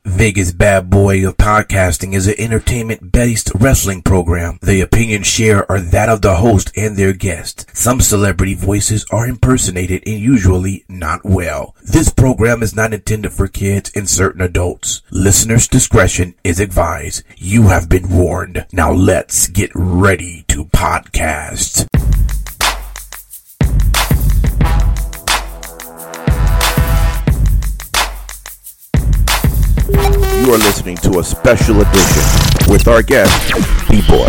Vegas Bad Boy of Podcasting is an entertainment-based wrestling program. The opinions shared are that of the host and their guest. Some celebrity voices are impersonated and usually not well. This program is not intended for kids and certain adults. Listeners' discretion is advised. You have been warned. Now let's get ready to podcast. You are listening to a special edition with our guest, B-Boy.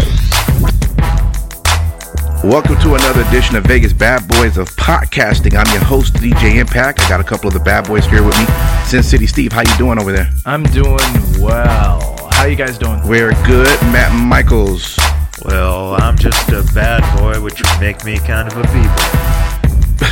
Welcome to another edition of Vegas Bad Boys of Podcasting. I'm your host, DJ Impact. I got a couple of the bad boys here with me. Sin City Steve, how you doing over there? I'm doing well. How you guys doing? We're good. Matt Michaels. Well, I'm just a bad boy, which would make me kind of a B-boy.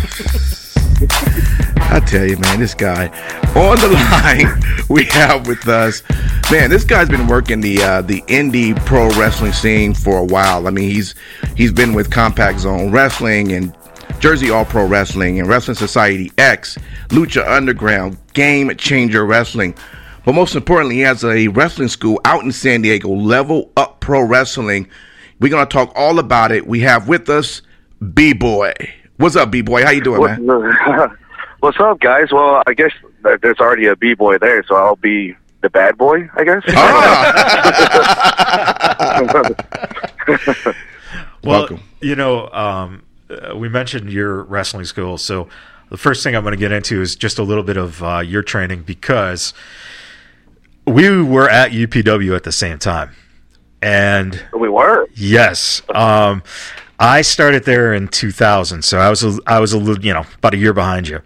I tell you, man, this guy. On the line, we have with us, man, this guy's been working the indie pro wrestling scene for a while. I mean, he's been with Compact Zone Wrestling and Jersey All Pro Wrestling and Wrestling Society X, Lucha Underground, Game Changer Wrestling. But most importantly, he has a wrestling school out in San Diego, Level Up Pro Wrestling. We're going to talk all about it. We have with us B-Boy. What's up, B-Boy? How you doing, man? What's up, guys? Well, I guess there's already a B-boy there, so I'll be the bad boy, I guess. Well, welcome. You know, we mentioned your wrestling school, so the first thing I'm going to get into is just a little bit of your training, because we were at UPW at the same time. And We were? Yes. I started there in 2000, so I was a little, about a year behind you.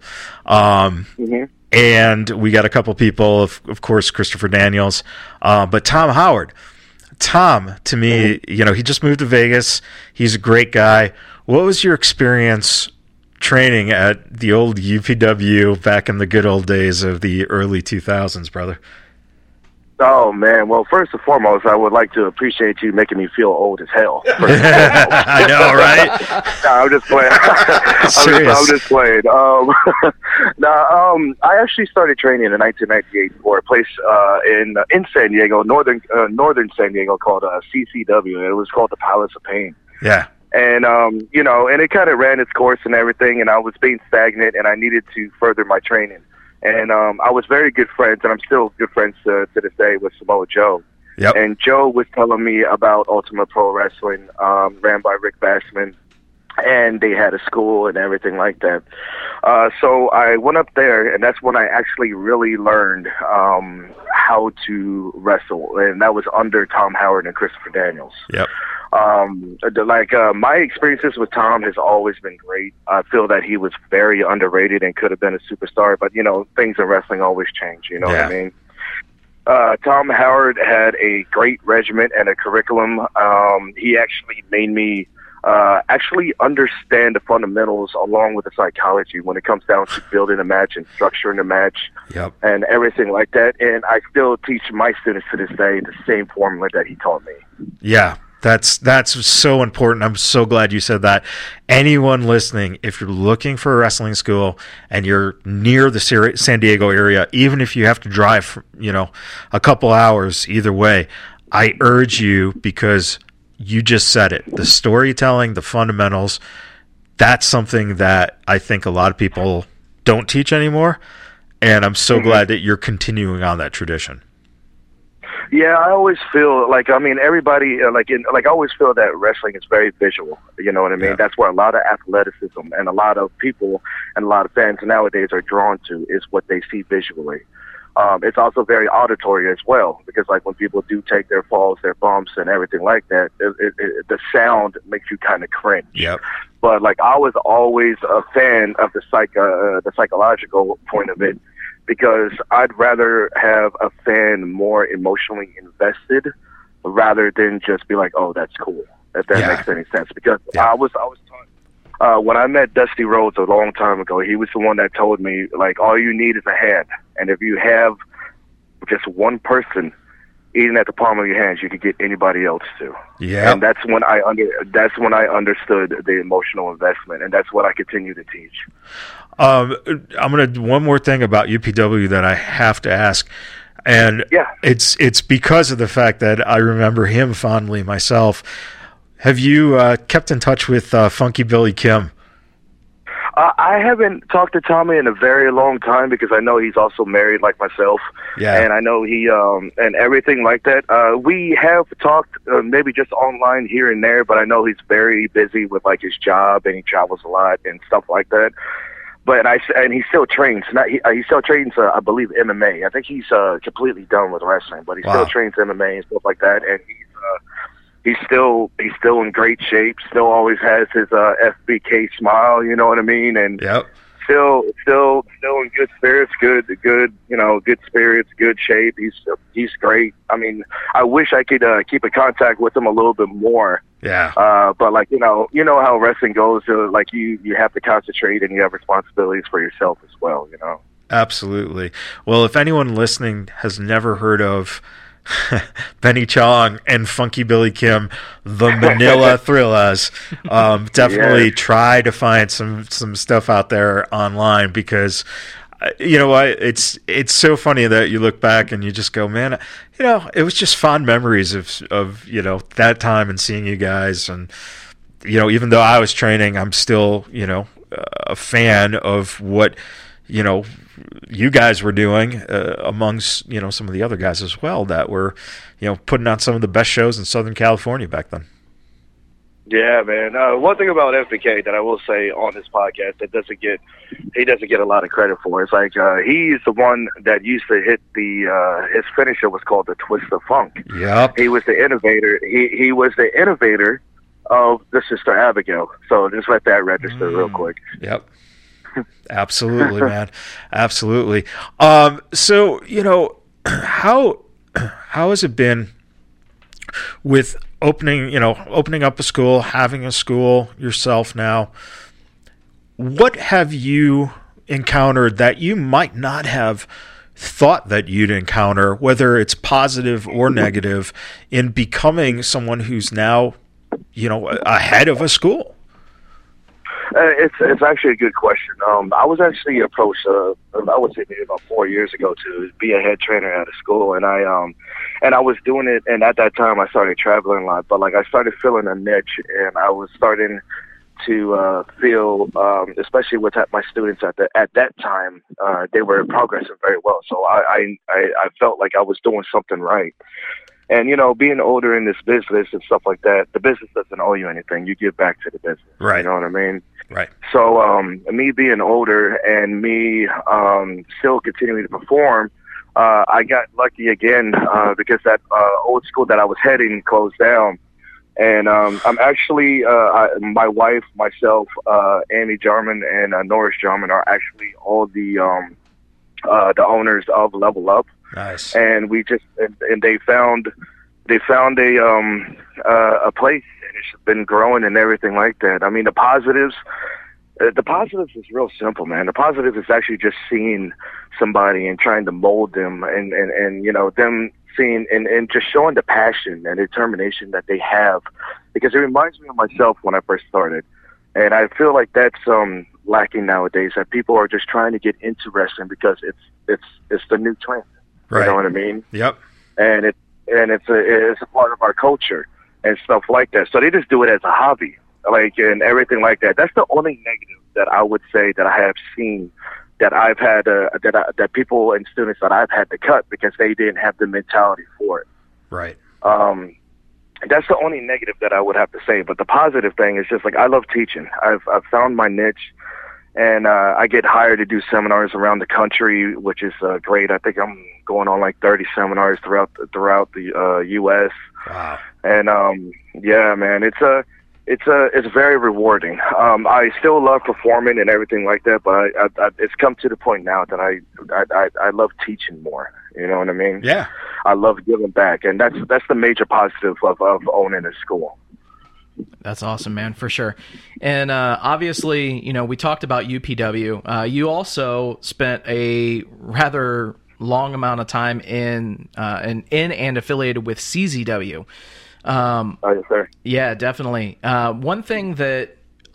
And we got a couple people, of course, Christopher Daniels, but Tom Howard. Tom, to me, he just moved to Vegas. He's a great guy. What was your experience training at the old UPW back in the good old days of the early 2000s, brother? Oh, man. Well, first and foremost, I would like to appreciate you making me feel old as hell. I know, right? No, I'm just playing. I'm just playing. I actually started training in 1998 for a place in San Diego, northern San Diego, called CCW. It was called the Palace of Pain. Yeah. And, and it kind of ran its course and everything, and I was being stagnant, and I needed to further my training. And I was very good friends, and I'm still good friends to this day with Samoa Joe. Yep. And Joe was telling me about Ultimate Pro Wrestling, ran by Rick Bassman, and they had a school and everything like that. So I went up there, and that's when I actually really learned how to wrestle, and that was under Tom Howard and Christopher Daniels. Yep. My experiences with Tom has always been great. I feel that he was very underrated and could have been a superstar, but things in wrestling always change. You know what I mean? Tom Howard had a great regiment and a curriculum. He actually made me actually understand the fundamentals along with the psychology when it comes down to building a match and structuring a match. Yep. And everything like that. And I still teach my students to this day the same formula that he taught me. Yeah. That's so important. I'm so glad you said that. Anyone listening, if you're looking for a wrestling school and you're near the San Diego area, even if you have to drive, a couple hours either way, I urge you, because you just said it. The storytelling, the fundamentals, that's something that I think a lot of people don't teach anymore. And I'm so glad that you're continuing on that tradition. Yeah, I always feel everybody I always feel that wrestling is very visual. You know what I mean? Yeah. That's where a lot of athleticism and a lot of people and a lot of fans nowadays are drawn to, is what they see visually. It's also very auditory as well, because when people do take their falls, their bumps, and everything like that, the sound makes you kind of cringe. Yep. But I was always a fan of the psychological point of it, because I'd rather have a fan more emotionally invested rather than just be like, oh, that's cool, if that makes any sense. Because I was taught, when I met Dusty Rhodes a long time ago, he was the one that told me, all you need is a hand. And if you have just one person eating at the palm of your hands, you could get anybody else to. Yeah. And that's when I understood the emotional investment, and that's what I continue to teach. One more thing about UPW that I have to ask. And Yeah. it's because of the fact that I remember him fondly myself. Have you kept in touch with Funky Billy Kim? I haven't talked to Tommy in a very long time because I know he's also married like myself. Yeah. And I know he, and everything like that. We have talked maybe just online here and there, but I know he's very busy with like his job and he travels a lot and stuff like that. But and he still trains. He still trains, I believe, MMA. I think he's completely done with wrestling, but he still trains MMA and stuff like that. And he's still in great shape. Still always has his FBK smile. You know what I mean? And still in good spirits. Good spirits, good shape. He's great. I mean, I wish I could keep in contact with him a little bit more. Yeah. But like you know how wrestling goes. Like you have to concentrate and you have responsibilities for yourself as well. You know. Absolutely. Well, if anyone listening has never heard of Benny Chong and Funky Billy Kim, the Manila Thrillers, definitely try to find some stuff out there online, because you know what, it's so funny that you look back and you just go, man, you know, it was just fond memories of you know, that time and seeing you guys. And you know, even though I was training, I'm still, you know, a fan of what, you know, you guys were doing amongst, you know, some of the other guys as well that were, you know, putting on some of the best shows in Southern California back then. Yeah, man. One thing about FBK that I will say on this podcast that he doesn't get a lot of credit for. It's like he's the one that used to hit his finisher was called the Twist of Funk. Yep. He was the innovator. He was the innovator of the Sister Abigail. So just let that register real quick. Yep. Absolutely, man. Absolutely. So, you know, how has it been with opening up a school, having a school yourself now? What have you encountered that you might not have thought that you'd encounter, whether it's positive or negative, in becoming someone who's now, you know, ahead of a school? It's actually a good question. I was actually approached, I would say maybe about 4 years ago, to be a head trainer at a school, and I was doing it. And at that time, I started traveling a lot. But like, I started feeling a niche, and I was starting to feel, especially with my students at that time, they were progressing very well. So I felt like I was doing something right. And, you know, being older in this business and stuff like that, the business doesn't owe you anything. You give back to the business. Right. You know what I mean? Right. So me being older and me still continuing to perform, I got lucky again because that old school that I was heading closed down. And I'm actually, my wife, myself, Amy Jarman, and Norris Jarman are actually all the owners of Level Up. Nice. And we just and they found a place, and it's been growing and everything like that. I mean, the positives is real simple, man. The positive is actually just seeing somebody and trying to mold them, and you know, them seeing and just showing the passion and determination that they have, because it reminds me of myself when I first started. And I feel like that's lacking nowadays, that people are just trying to get into wrestling because it's the new trend. Right. You know what I mean? Yep. And it's a part of our culture and stuff like that. So they just do it as a hobby, like, and everything like that. That's the only negative that I would say that I have seen, that I've had that people and students that I've had to cut because they didn't have the mentality for it. Right. That's the only negative that I would have to say. But the positive thing is just like, I love teaching. I've found my niche. And I get hired to do seminars around the country, which is great. I think I'm going on like 30 seminars throughout the U.S. Wow. And yeah, man, it's very rewarding. I still love performing and everything like that, but it's come to the point now that I love teaching more. You know what I mean? Yeah. I love giving back, and that's the major positive of owning a school. That's awesome, man, for sure. And obviously, you know, we talked about UPW. You also spent a rather long amount of time in and affiliated with CZW. Yes, sir. Yeah, definitely. One thing that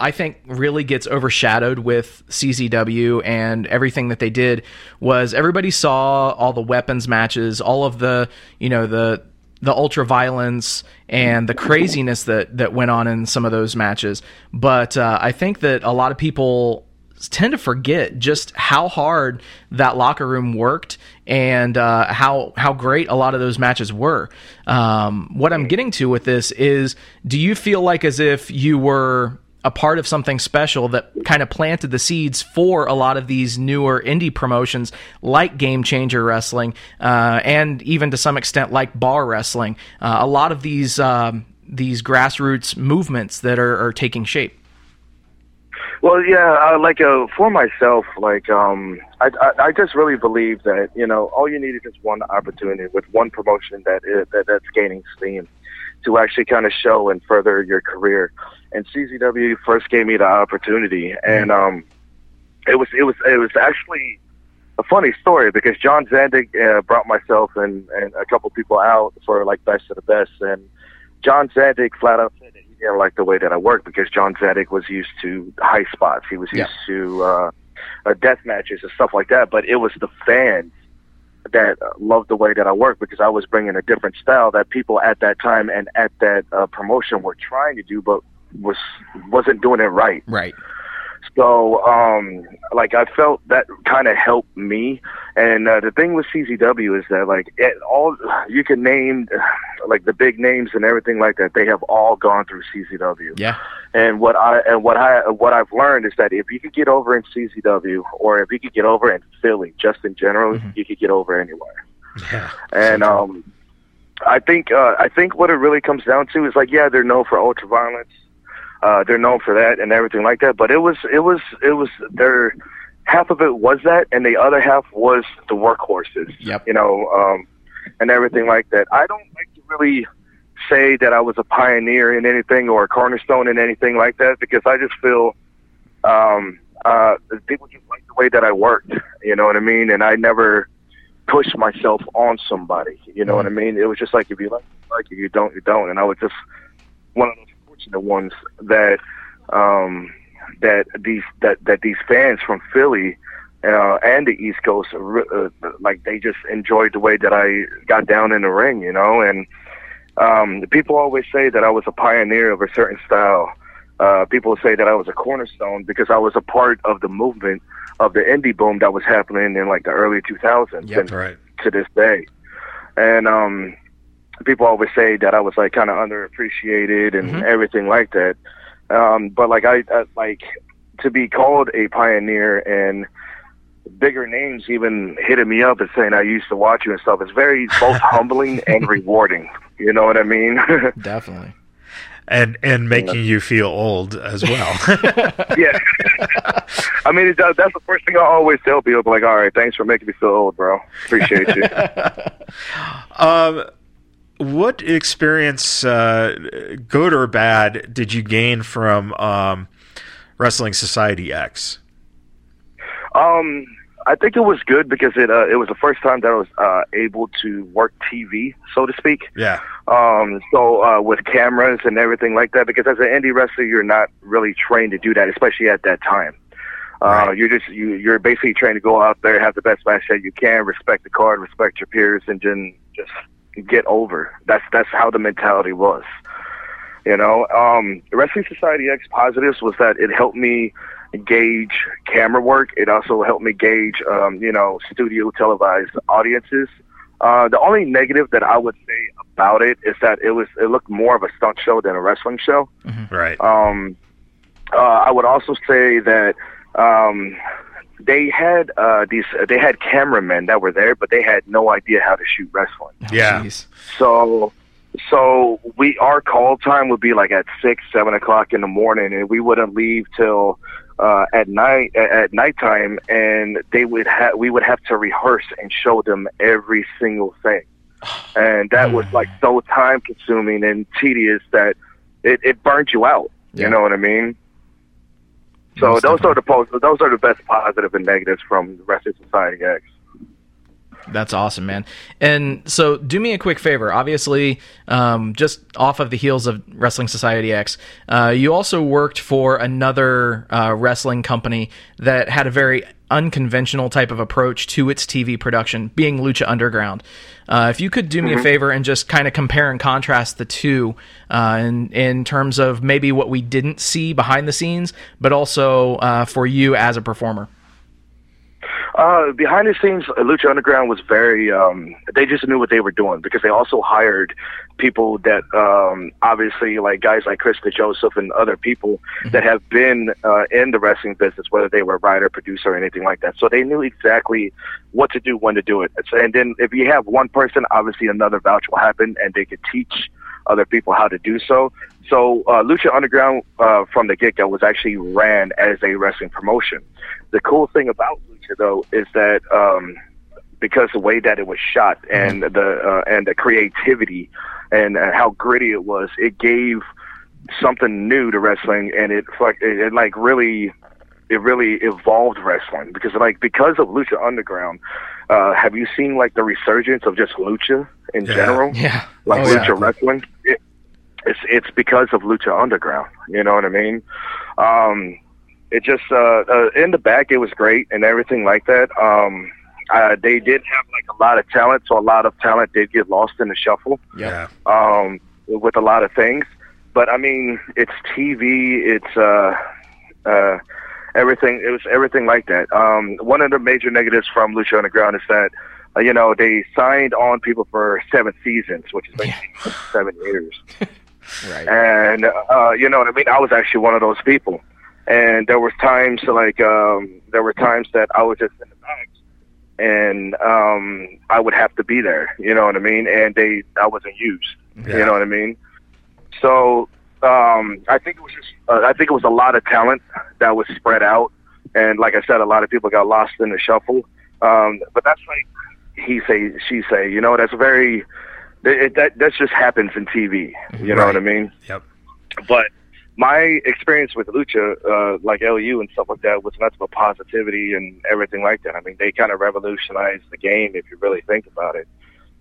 I think really gets overshadowed with CZW and everything that they did was everybody saw all the weapons matches, all of the, the ultra violence and the craziness that went on in some of those matches. But I think that a lot of people tend to forget just how hard that locker room worked and how great a lot of those matches were. What I'm getting to with this is, do you feel like as if you were a part of something special that kind of planted the seeds for a lot of these newer indie promotions like Game Changer Wrestling and even to some extent like Bar Wrestling, a lot of these grassroots movements that are taking shape? Well, yeah, for myself, I just really believe that, all you need is just one opportunity with one promotion that's gaining steam to actually kind of show and further your career. And CZW first gave me the opportunity, and it was actually a funny story because John Zandig brought myself and a couple people out for like Best of the Best, and John Zandig flat out said that he didn't like the way that I worked because John Zandig was used to high spots, he was used to death matches and stuff like that, but it was the fans that loved the way that I worked because I was bringing a different style that people at that time and at that promotion were trying to do, but wasn't doing it right. Right. So, I felt that kind of helped me. And the thing with CZW is that, you can name, the big names and everything like that, they have all gone through CZW. Yeah. And what I've learned is that if you could get over in CZW or if you could get over in Philly, just in general, you could get over anywhere. Yeah. And I think what it really comes down to is they're known for ultraviolence. They're known for that and everything like that, but it was their half of it was that, and the other half was the workhorses. Yep. And everything like that. I don't like to really say that I was a pioneer in anything or a cornerstone in anything like that because I just feel people just like the way that I worked. You know what I mean? And I never pushed myself on somebody. You know what I mean? It was just like if you like it, if you don't, you don't. And I was just one of those the ones that these fans from Philly and the East Coast they just enjoyed the way that I got down in the ring, and people always say that I was a pioneer of a certain style. People say that I was a cornerstone because I was a part of the movement of the indie boom that was happening in the early 2000s to this day. And people always say that I was kind of underappreciated and everything like that. But I to be called a pioneer and bigger names even hitting me up and saying I used to watch you and stuff, it's very both humbling and rewarding. You know what I mean? Definitely. And making you feel old as well. Yeah. I mean, that's the first thing I always tell people. All right, thanks for making me feel old, bro. Appreciate you. What experience, good or bad, did you gain from Wrestling Society X? I think it was good because it was the first time that I was able to work TV, so to speak. Yeah. So with cameras and everything like that, because as an indie wrestler, you're not really trained to do that, especially at that time. Right. You're basically trained to go out there, have the best match that you can, respect the card, respect your peers, and then just get over. That's how the mentality was. Wrestling Society X positives was that it helped me gauge camera work. It also helped me gauge, studio televised audiences. The only negative that I would say about it is that it looked more of a stunt show than a wrestling show. Mm-hmm. Right. I would also say that they had cameramen that were there, but they had no idea how to shoot wrestling. Yeah. So our call time would be at 6, 7 o'clock in the morning, and we wouldn't leave till at nighttime, and we would have to rehearse and show them every single thing, and that was so time consuming and tedious that it burnt you out. Yeah. You know what I mean? So those are the best positive and negatives from Wrestling Society X. That's awesome, man. And so do me a quick favor. Obviously, just off of the heels of Wrestling Society X, you also worked for another wrestling company that had a very unconventional type of approach to its TV production, being Lucha Underground. If you could do me a favor and just kind of compare and contrast the two in terms of maybe what we didn't see behind the scenes, but also for you as a performer. Behind the scenes, Lucha Underground was very, they just knew what they were doing, because they also hired people that, obviously, like guys like Chris DeJoseph and other people that have been in the wrestling business, whether they were a writer, producer, or anything like that. So they knew exactly what to do, when to do it. And then if you have one person, obviously another vouch will happen, and they could teach other people how to do so. So Lucha Underground, from the get-go, was actually ran as a wrestling promotion. The cool thing about Lucha, though, is that because the way that it was shot and the creativity and how gritty it was, it gave something new to wrestling, and it really evolved wrestling. Because of Lucha Underground, have you seen like the resurgence of just lucha in general? Yeah, Lucha wrestling. It's because of Lucha Underground. You know what I mean? It just in the back, it was great and everything like that. They did have like a lot of talent, so a lot of talent did get lost in the shuffle. Yeah. With a lot of things, but I mean, it's TV. It's everything. It was everything like that. One of the major negatives from Lucha Underground is that they signed on people for 7 seasons, which is basically 7 years. Right. And you know what I mean? I was actually one of those people. And there were times that I was just in the back, and I would have to be there. You know what I mean? And I wasn't used. Yeah. You know what I mean? So I think it was a lot of talent that was spread out, and like I said, a lot of people got lost in the shuffle. But that's like he say, she say. That's very that just happens in TV. You know what I mean? Yep. But my experience with Lucha, like LU and stuff like that, was nothing but positivity and everything like that. I mean, they kind of revolutionized the game, if you really think about it.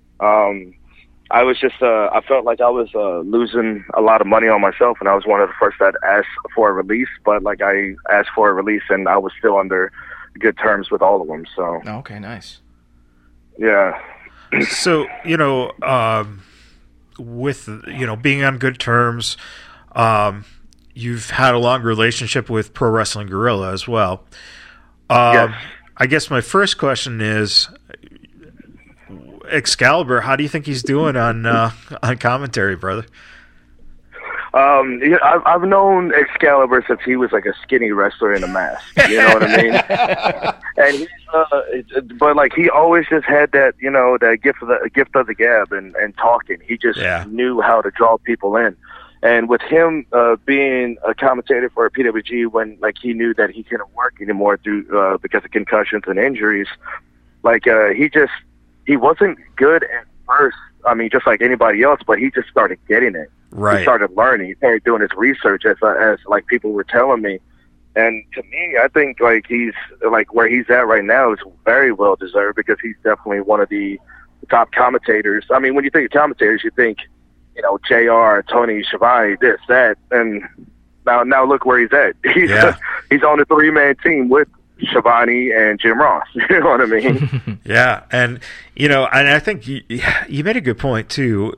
I was just, I felt like I was losing a lot of money on myself, and I was one of the first that asked for a release, but like I asked for a release, and I was still under good terms with all of them. So. Okay, nice. Yeah. So, with, being on good terms, you've had a long relationship with Pro Wrestling Guerrilla as well. Yes. I guess my first question is, Excalibur, how do you think he's doing on commentary, brother? I've known Excalibur since he was like a skinny wrestler in a mask. You know what I mean? And but like he always just had that, that gift of the gab and talking. He just knew how to draw people in. And with him being a commentator for PWG when like he knew that he couldn't work anymore through because of concussions and injuries, like he wasn't good at first. I mean, just like anybody else, but he just started getting it. Right. He started learning. He started doing his research as like people were telling me. And to me, I think like he's like where he's at right now is very well deserved, because he's definitely one of the top commentators. I mean, when you think of commentators, you think, JR, Tony Schiavone, this, that, and now look where he's at. He's on a 3-man team with Schiavone and Jim Ross. You know what I mean? Yeah, and and I think you made a good point too.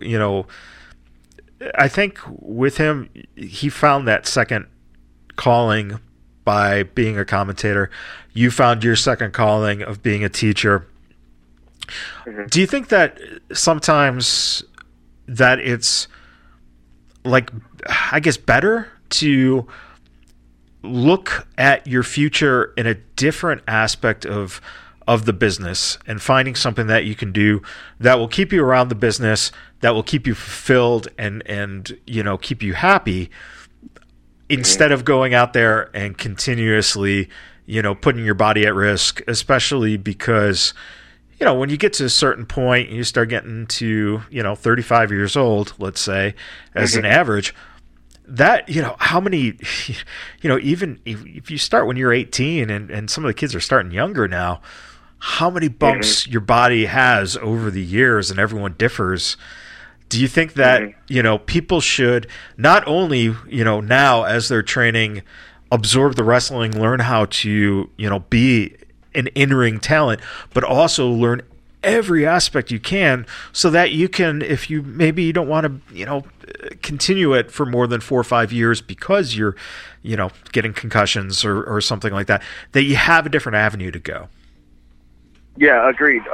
I think with him, he found that second calling by being a commentator. You found your second calling of being a teacher. Mm-hmm. Do you think that sometimes that it's like, I guess, better to look at your future in a different aspect of the business and finding something that you can do that will keep you around the business, that will keep you fulfilled and keep you happy, instead of going out there and continuously, putting your body at risk, especially because, when you get to a certain point, you start getting to, 35 years old, let's say, as an average, that, how many, even if you start when you're 18 and some of the kids are starting younger now, how many bumps your body has over the years, and everyone differs. Do you think that, people should not only, now as they're training, absorb the wrestling, learn how to, be an in-ring talent, but also learn every aspect you can so that you can, if you maybe you don't want to, continue it for more than 4 or 5 years because you're, getting concussions or something like that, that you have a different avenue to go. Yeah, agreed.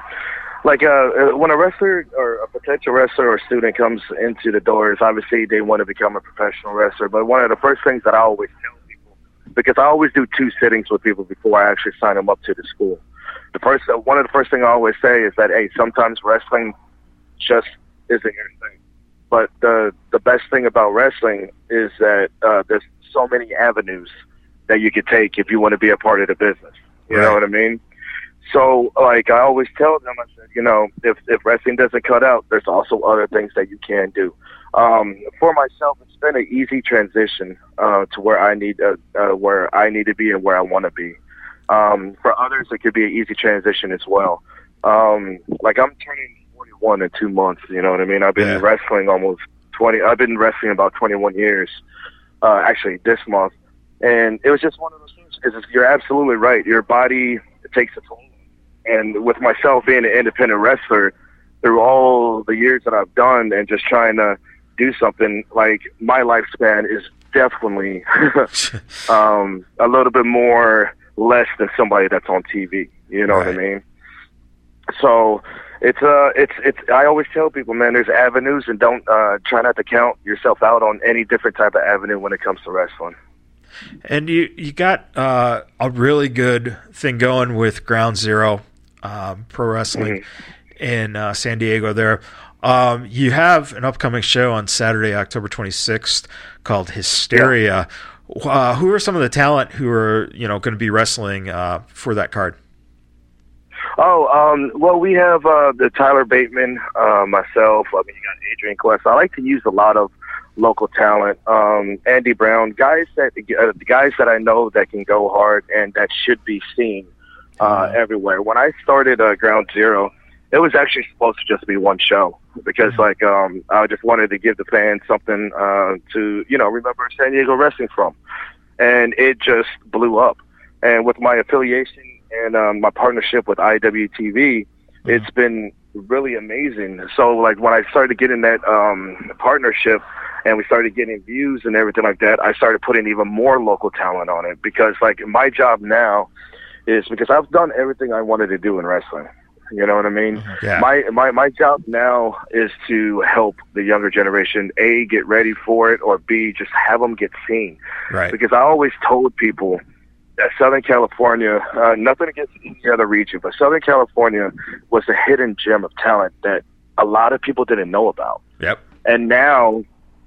When a wrestler or a potential wrestler or student comes into the doors, obviously they want to become a professional wrestler. But one of the first things that I always tell people, because I always do 2 sittings with people before I actually sign them up to the school. One of the first things I always say is that, hey, sometimes wrestling just isn't your thing. But the best thing about wrestling is that there's so many avenues that you could take if you want to be a part of the business. You know what I mean? So, I always tell them, I said, if wrestling doesn't cut out, there's also other things that you can do. For myself, it's been an easy transition to where I need to be and where I want to be. For others, it could be an easy transition as well. I'm turning 41 in 2 months. You know what I mean? I've been wrestling I've been wrestling about 21 years. Actually, this month, and it was just one of those things. You're absolutely right. Your body takes a toll. And with myself being an independent wrestler, through all the years that I've done and just trying to do something, my lifespan is definitely a little bit more less than somebody that's on TV. You know what I mean? So it's I always tell people, man, there's avenues, and don't try not to count yourself out on any different type of avenue when it comes to wrestling. And you got a really good thing going with Ground Zero Pro Wrestling in San Diego there. You have an upcoming show on Saturday, October 26th called Hysteria. Yeah. Who are some of the talent who are going to be wrestling for that card? Well, we have the Tyler Bateman, myself. You got Adrian Quest. I like to use a lot of local talent. Andy Brown, the guys that I know that can go hard and that should be seen everywhere. When I started Ground Zero, it was actually supposed to just be one show because I just wanted to give the fans something to remember San Diego wrestling from, and it just blew up. And with my affiliation and my partnership with IWTV, it's been really amazing. So when I started getting that partnership and we started getting views and everything like that, I started putting even more local talent on it because my job now is, because I've done everything I wanted to do in wrestling. You know what I mean? Yeah. My job now is to help the younger generation, A, get ready for it, or B, just have them get seen. Right. Because I always told people that Southern California, nothing against any other region, but Southern California was a hidden gem of talent that a lot of people didn't know about. Yep. And now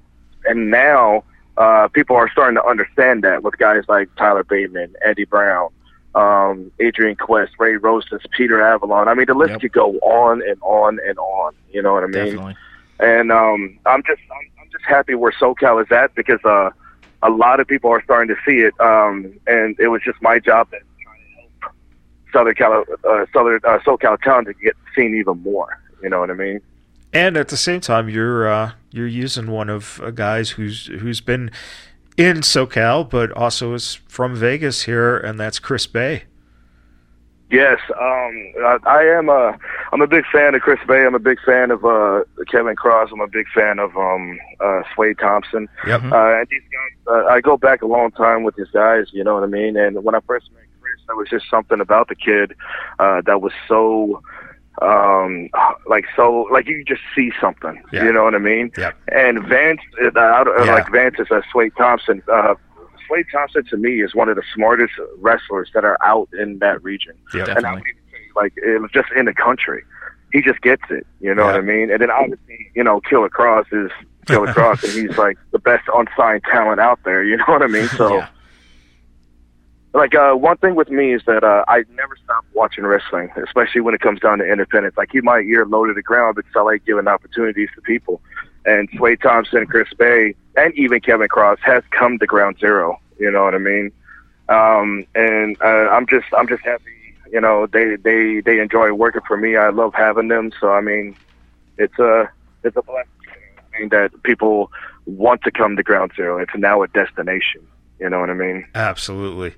people are starting to understand that with guys like Tyler Bateman, Eddie Brown, Adrian Quest, Ray Rosas, Peter Avalon. I mean, the list could go on and on and on. You know what I mean? Definitely. And I'm just happy where SoCal is at because a lot of people are starting to see it, and it was just my job to try to help SoCal talent to get seen even more. You know what I mean? And at the same time, you're using one of guys who's been in SoCal, but also is from Vegas here, and that's Chris Bay. Yes, I'm a big fan of Chris Bay. I'm a big fan of Kevin Cross. I'm a big fan of Sway Thompson. Yep. And these guys, I go back a long time with these guys. You know what I mean? And when I first met Chris, there was just something about the kid that was so. You just see something, you know what I mean? Yep. And Vance, Vance is Sway Thompson. Sway Thompson to me is one of the smartest wrestlers that are out in that region. Yep. And I would even say, it was just in the country. He just gets it, you know what I mean? And then obviously, Killer Cross is Killer Cross, and he's the best unsigned talent out there, you know what I mean? So. One thing with me is that I never stop watching wrestling, especially when it comes down to independence. I keep my ear low to the ground because I like giving opportunities to people. And Sway Thompson, Chris Bay, and even Kevin Cross has come to Ground Zero. You know what I mean? And I'm just happy You know, they enjoy working for me. I love having them. So I mean, it's a blessing that people want to come to Ground Zero. It's now a destination. You know what I mean? Absolutely.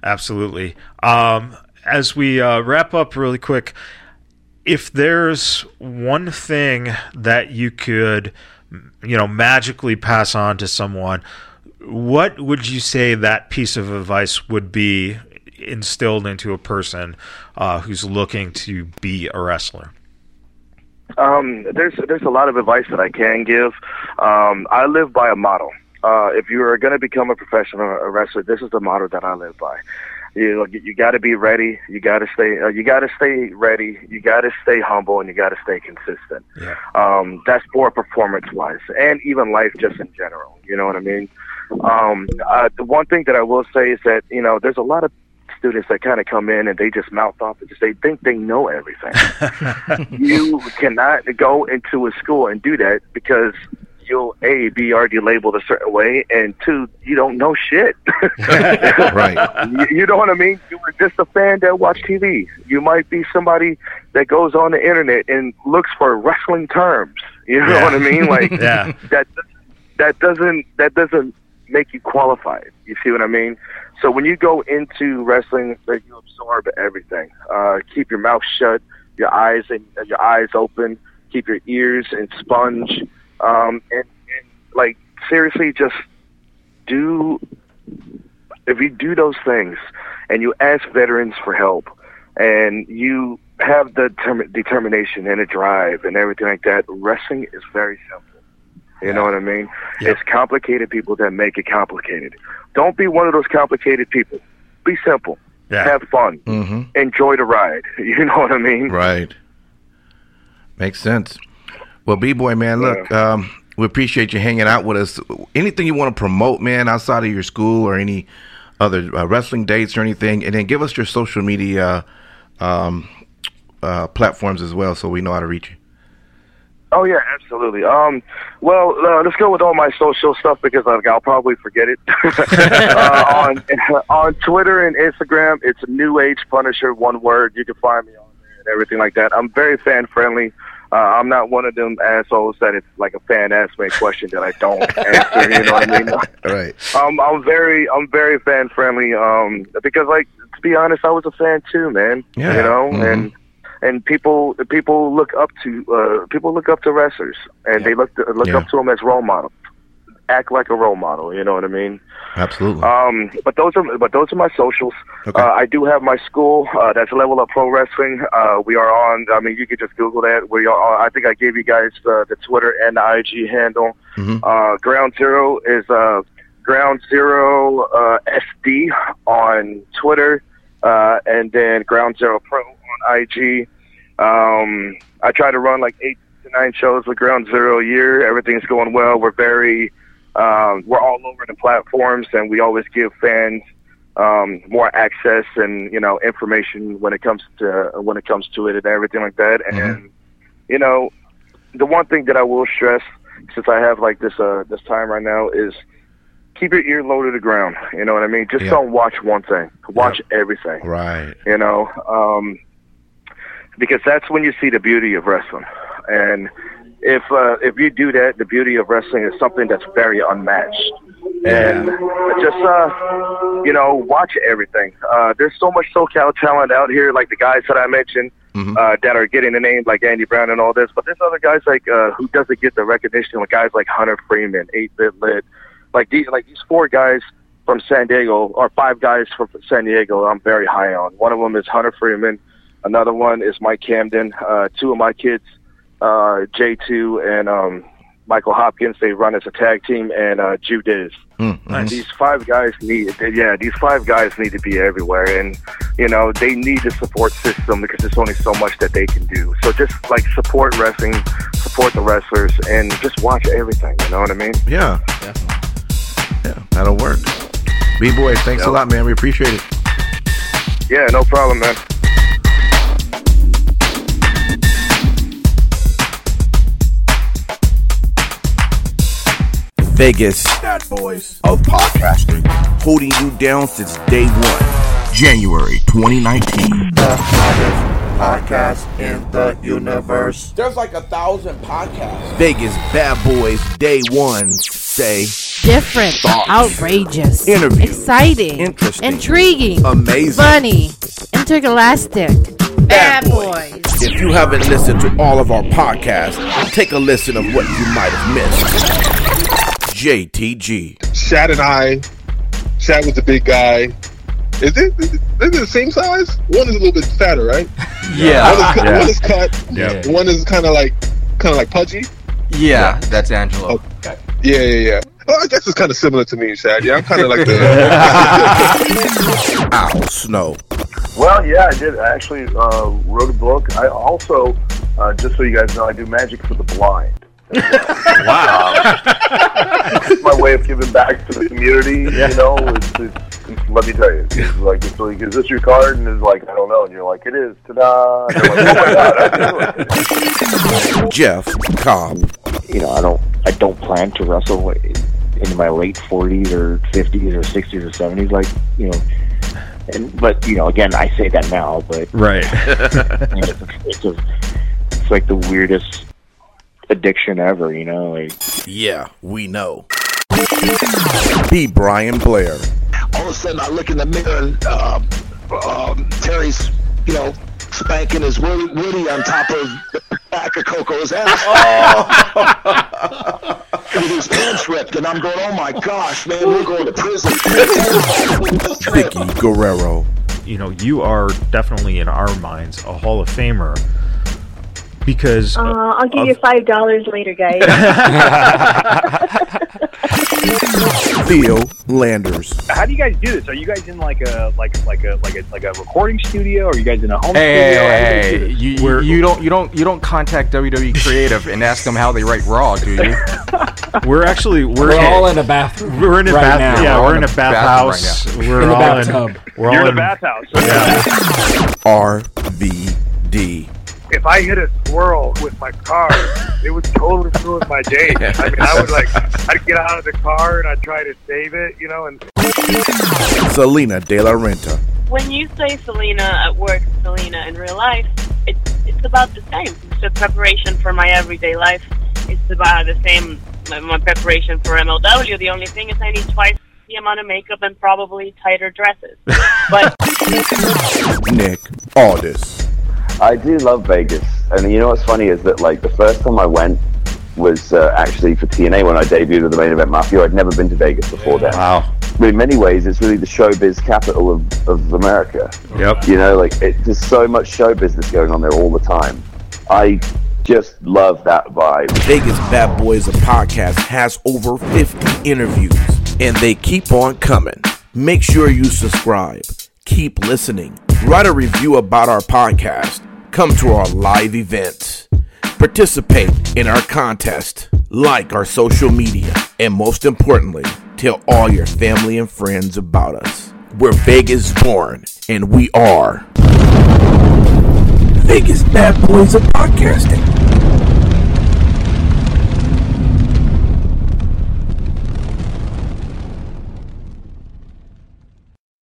As we wrap up really quick, if there's one thing that you could, magically pass on to someone, what would you say that piece of advice would be instilled into a person who's looking to be a wrestler? There's a lot of advice that I can give. I live by a motto. If you are going to become a professional wrestler, this is the motto that I live by. You got to be ready. You got to stay ready. You got to stay humble, and you got to stay consistent. Yeah. That's for performance-wise, and even life just in general. You know what I mean? The one thing that I will say is that there's a lot of students that kind of come in and they just mouth off and just they think they know everything. You cannot go into a school and do that because you'll be already labeled a certain way, and 2, you don't know shit. Right. You know what I mean? You were just a fan that watched TV. You might be somebody that goes on the internet and looks for wrestling terms. You know what I mean? Like that doesn't make you qualified. You see what I mean? So when you go into wrestling, you absorb everything. Keep your mouth shut, your eyes open. Keep your ears and sponge. And like seriously, just if you do those things and you ask veterans for help and you have the determination and a drive and everything like that, wrestling is very simple. You know what I mean? Yeah. It's complicated people that make it complicated. Don't be one of those complicated people. Be simple. Yeah. Have fun. Mm-hmm. Enjoy the ride. You know what I mean? Right. Makes sense. Well, B-Boy, man, look, we appreciate you hanging out with us. Anything you want to promote, man, outside of your school or any other wrestling dates or anything, and then give us your social media platforms as well so we know how to reach you. Oh, yeah, absolutely. Let's go with all my social stuff because I'll probably forget it. On Twitter and Instagram, it's New Age Punisher, one word. You can find me on there and everything like that. I'm very fan-friendly. I'm not one of them assholes that it's like a fan asks me a question that I don't answer. You know what I mean? Right. I'm very fan friendly. Because like to be honest, I was a fan too, man. Yeah. You know, mm-hmm. and people look up to wrestlers, and they look up to them as role models. Act like a role model, you know what I mean? Absolutely. But those are my socials. Okay. I do have my school. That's Level Up Pro Wrestling. We are on. I mean, you could just Google that. We are. I think I gave you guys the Twitter and the IG handle. Mm-hmm. Ground Zero is Ground Zero SD on Twitter, and then Ground Zero Pro on IG. I try to run like 8 to 9 shows with Ground Zero a year. Everything's going well. We're all over the platforms, and we always give fans more access and information when it comes to it and everything like that. Mm-hmm. And the one thing that I will stress, since I have like this time right now, is keep your ear low to the ground. You know what I mean? Just don't watch one thing. Watch everything. Right. Because that's when you see the beauty of wrestling. And if you do that, the beauty of wrestling is something that's very unmatched. And just watch everything. There's so much SoCal talent out here, like the guys that I mentioned, mm-hmm. That are getting the name like Andy Brown and all this. But there's other guys like who doesn't get the recognition, like guys like Hunter Freeman, 8-Bit Lit, like these 4 guys from San Diego, or 5 guys from San Diego. I'm very high on. One of them is Hunter Freeman. Another one is Mike Camden. 2 of my kids, J2 and Michael Hopkins, they run as a tag team, and Judiz. Nice. These 5 guys need to be everywhere, and they need the support system because there's only so much that they can do. So just like support wrestling, support the wrestlers, and just watch everything. You know what I mean? Yeah, that'll work. B-Boy, thanks a lot, man. We appreciate it. Yeah, no problem, man. Vegas, bad boys of podcasting, holding you down since day one. January 2019. The hottest podcast in the universe. There's like 1,000 podcasts. Vegas Bad Boys Day 1 say different, thoughts, outrageous, interview, exciting, interesting, intriguing, amazing, funny, intergalactic, Bad Boys. If you haven't listened to all of our podcasts, take a listen of what you might have missed. JTG. Shad was the big guy. Is it the same size? One is a little bit fatter, right? Yeah. One is cut. Yeah. One is kind of like pudgy. Yeah, that's Angelo. Okay. Yeah. Well, I guess it's kind of similar to me, Shad. Yeah, I'm kind of like the Al Snow. Well, yeah, I did. I actually wrote a book. I also, just so you guys know, I do magic for the blind. Wow. It's my way of giving back to the community, you know. It's, let me tell you, it's like, is this your card? And it's like, I don't know. And you're like, it is. Ta-da. And they're like, oh my God, I can do it. Jeff Cobb. You know, I don't plan to wrestle in my late 40s or 50s or 60s or 70s, like, you know. But you know, again, I say that now, but right. It's like the weirdest addiction ever, you know. Like, yeah, we know. B. Brian Blair. All of a sudden, I look in the mirror, and Terry's, you know, spanking his Woody on top of the back of Coco's ass. With his pants ripped, and I'm going, oh my gosh, man, we're going to prison. Vicky Guerrero. You know, you are definitely in our minds a Hall of Famer because I'll give you $5 later, guys. Theo Landers. How do you guys do this? Are you guys in like a recording studio? Or are you guys in a home studio? Hey, you don't contact WWE Creative and ask them how they write Raw, do you? We're all in a bathroom. We're in a right now. Yeah, we're in a bathhouse. Right we're in the bathtub. You're in a bathhouse. Yeah. RVD. If I hit a squirrel with my car, it would totally ruin my day. I mean, I'd get out of the car and I'd try to save it, you know. And Selena De La Renta. When you say Selena at work, Selena in real life, it's about the same. It's a preparation for my everyday life. It's about the same, my preparation for MLW. The only thing is I need twice the amount of makeup and probably tighter dresses. But Nick Aldis. I do love Vegas, and you know what's funny is that like the first time I went was actually for TNA when I debuted with the Main Event Mafia. I'd never been to Vegas before then. Wow. But in many ways, it's really the showbiz capital of America. Yep. You know, like there's so much show business going on there all the time. I just love that vibe. Vegas Bad Boys, a podcast, has over 50 interviews, and they keep on coming. Make sure you subscribe. Keep listening. Write a review about our podcast. Come to our live events. Participate in our contest. Like our social media. And most importantly, tell all your family and friends about us. We're Vegas born, and we are Vegas Bad Boys of Podcasting.